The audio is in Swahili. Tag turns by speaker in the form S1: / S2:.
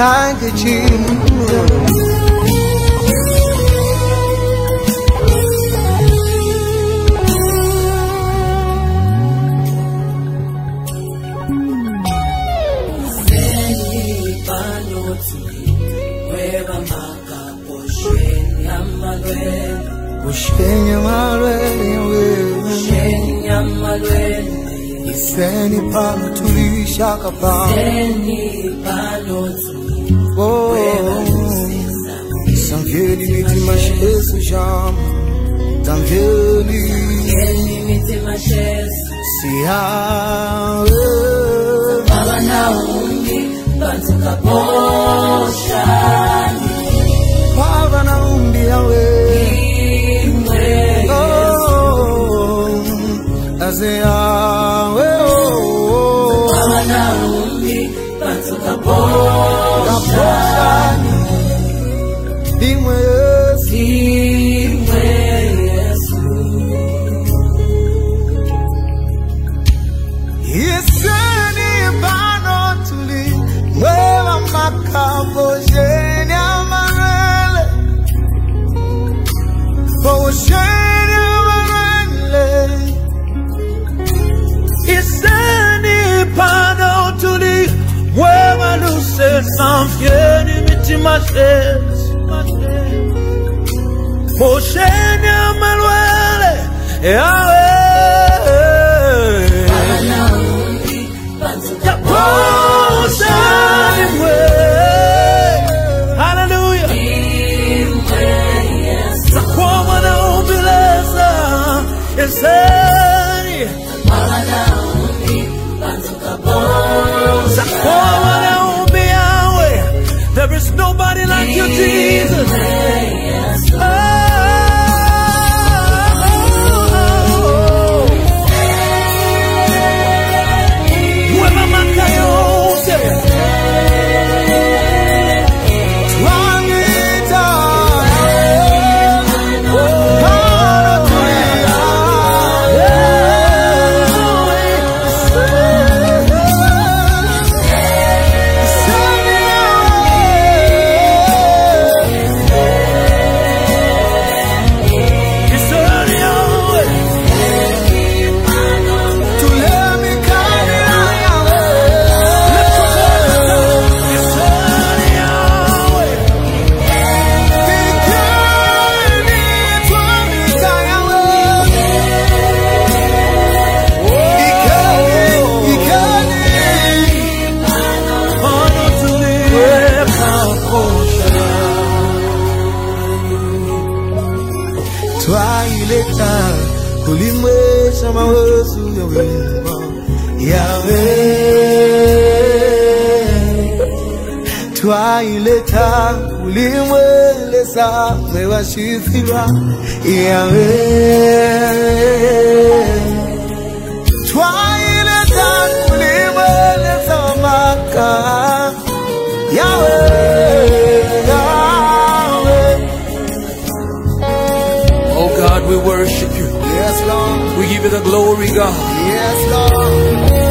S1: Thank you, Jesus. Iseni pano tulishaka pa oh Sanvieni mitima shesu jam Sanvieni mitima shesu siyawe Baba na umbi bantuka poshani Baba na umbi yawe oh Azeawe Baba na umbi bantuka poshani Dimwe Yesu Yeseni bano tuli Mwewa makabo jeni amarele Posheni amarele Yeseni bano tuli Mwewa luse sanfieni mitima shes Posheni amarele Yahweh Hallelujah. Sakoma na umbileza Yeseni Sakoma na umbi Yahweh. There is nobody like you, Jesus. Twaileta kulimwesha mawezu ya wema Yahweh Twaileta kulimweleza mewashifira Yahweh Twaileta kulimweleza maka Yahweh
S2: God, we worship you.
S1: Yes, Lord.
S2: We give you the glory, God.
S1: Yes, Lord.